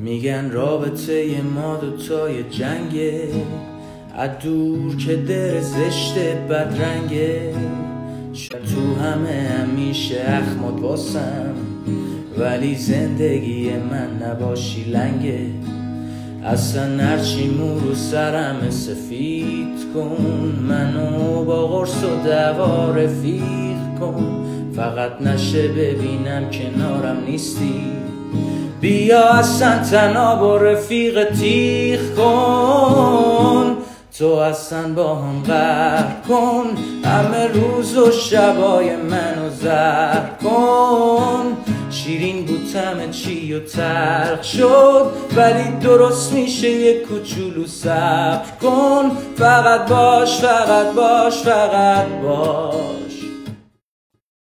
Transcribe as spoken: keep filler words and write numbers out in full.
میگن رابطه ما دوتای جنگه، از دور که در زشت بدرنگه. تو همه همیشه اخمات واسم، ولی زندگی من نباشی لنگه. اصلا هرچی مو رو سرم سفید کن، منو با قرص و دوا رفیق کن. فقط نشه ببینم کنارم نیستی، بیا اصلا تنها با رفیق تیغ کن. تو اصلا با هم قهر کن، همه روز و شبای منو زهر کن. شیرین بود همه چی و تلخ شد، ولی درست میشه یک کوچولو صبر کن. فقط باش فقط باش فقط باش.